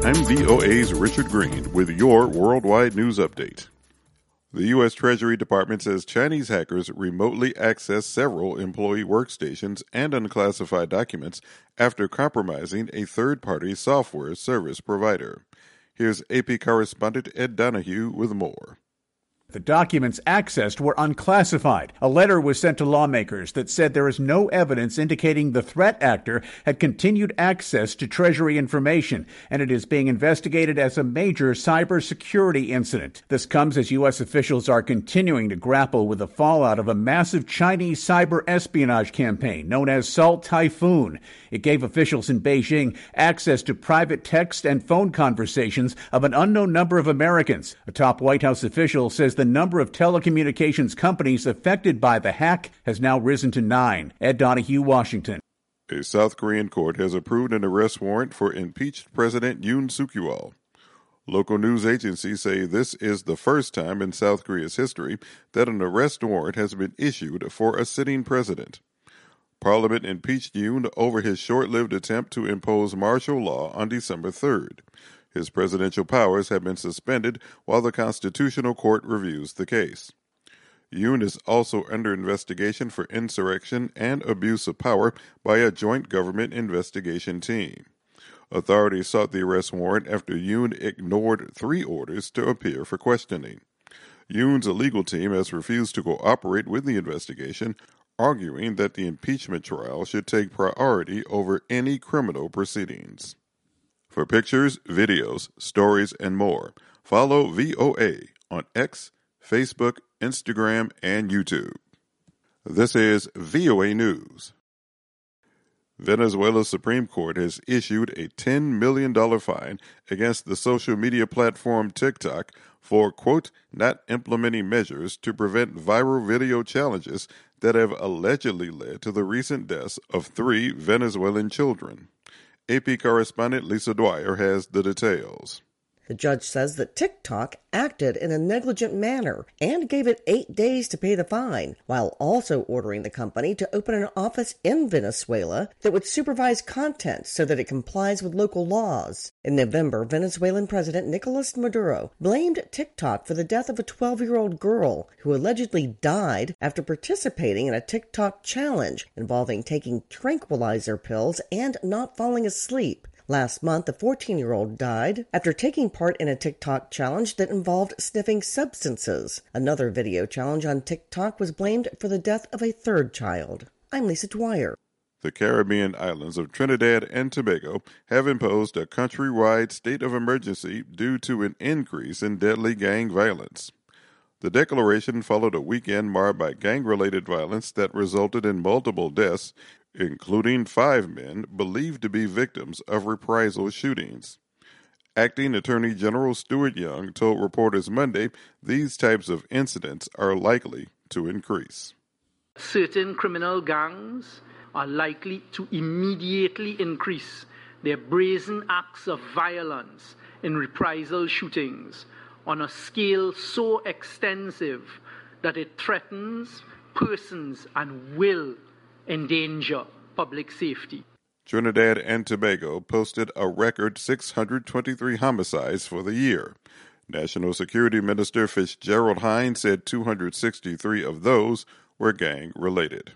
I'm VOA's Richard Green with your worldwide news update. The U.S. Treasury Department says Chinese hackers remotely accessed several employee workstations and unclassified documents after compromising a third-party software service provider. Here's AP correspondent Ed Donahue with more. The documents accessed were unclassified. A letter was sent to lawmakers that said there is no evidence indicating the threat actor had continued access to Treasury information, and it is being investigated as a major cybersecurity incident. This comes as U.S. officials are continuing to grapple with the fallout of a massive Chinese cyber espionage campaign known as Salt Typhoon. It gave officials in Beijing access to private text and phone conversations of an unknown number of Americans. A top White House official says the number of telecommunications companies affected by the hack has now risen to 9. Ed Donahue, Washington. A South Korean court has approved an arrest warrant for impeached President Yoon Suk-yeol. Local news agencies say this is the first time in South Korea's history that an arrest warrant has been issued for a sitting president. Parliament impeached Yoon over his short-lived attempt to impose martial law on December 3rd. His presidential powers have been suspended while the Constitutional Court reviews the case. Yoon is also under investigation for insurrection and abuse of power by a joint government investigation team. Authorities sought the arrest warrant after Yoon ignored 3 orders to appear for questioning. Yoon's legal team has refused to cooperate with the investigation, arguing that the impeachment trial should take priority over any criminal proceedings. For pictures, videos, stories, and more, follow VOA on X, Facebook, Instagram, and YouTube. This is VOA News. Venezuela's Supreme Court has issued a $10 million fine against the social media platform TikTok for, quote, not implementing measures to prevent viral video challenges that have allegedly led to the recent deaths of 3 Venezuelan children. AP correspondent Lisa Dwyer has the details. The judge says that TikTok acted in a negligent manner and gave it 8 days to pay the fine, while also ordering the company to open an office in Venezuela that would supervise content so that it complies with local laws. In November, Venezuelan President Nicolas Maduro blamed TikTok for the death of a 12-year-old girl who allegedly died after participating in a TikTok challenge involving taking tranquilizer pills and not falling asleep. Last month, a 14-year-old died after taking part in a TikTok challenge that involved sniffing substances. Another video challenge on TikTok was blamed for the death of a 3rd child. I'm Lisa Dwyer. The Caribbean islands of Trinidad and Tobago have imposed a countrywide state of emergency due to an increase in deadly gang violence. The declaration followed a weekend marred by gang-related violence that resulted in multiple deaths, including 5 men believed to be victims of reprisal shootings. Acting Attorney General Stuart Young told reporters Monday these types of incidents are likely to increase. Certain criminal gangs are likely to immediately increase their brazen acts of violence in reprisal shootings on a scale so extensive that it threatens persons and will endanger public safety. Trinidad and Tobago posted a record 623 homicides for the year. National Security Minister Fitzgerald Hines said 263 of those were gang-related.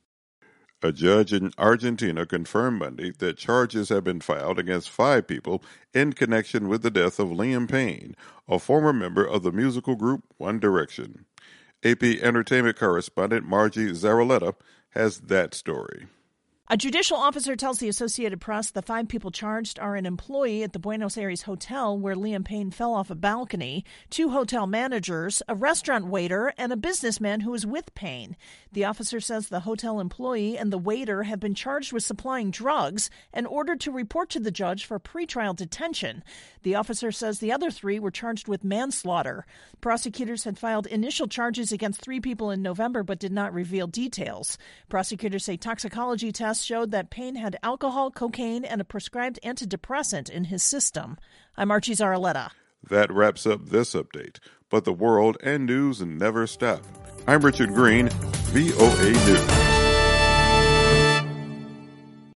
A judge in Argentina confirmed Monday that charges have been filed against 5 people in connection with the death of Liam Payne, a former member of the musical group One Direction. AP Entertainment correspondent Margie Zaraletta has that story. A judicial officer tells the Associated Press the 5 people charged are an employee at the Buenos Aires hotel where Liam Payne fell off a balcony, 2 hotel managers, a restaurant waiter, and a businessman who was with Payne. The officer says the hotel employee and the waiter have been charged with supplying drugs and ordered to report to the judge for pretrial detention. The officer says the other 3 were charged with manslaughter. Prosecutors had filed initial charges against 3 people in November but did not reveal details. Prosecutors say toxicology tests showed that Payne had alcohol, cocaine, and a prescribed antidepressant in his system. I'm Archie Zaraletta. That wraps up this update, but the world and news never stop. I'm Richard Green, VOA News.